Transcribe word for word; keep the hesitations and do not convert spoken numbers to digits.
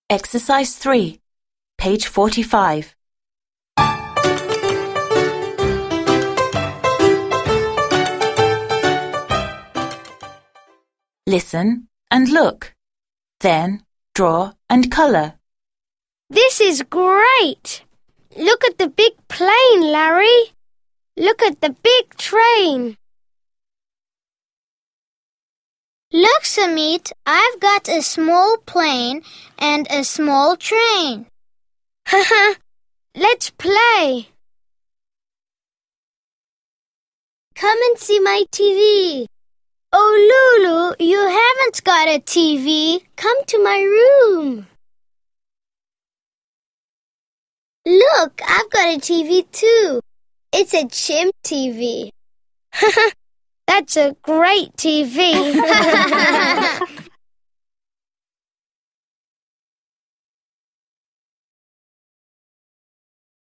Exercise three, page forty-five. Listen and look. Then draw and colour. This is great! Look at the big plane, Larry. Look at the big train. Look, Samit, I've got a small plane and a small train. Haha, let's play. Come and see my T V. Oh, Lulu, you haven't got a T V. Come to my room. Look, I've got a T V too. It's a chimp T V. That's a great T V.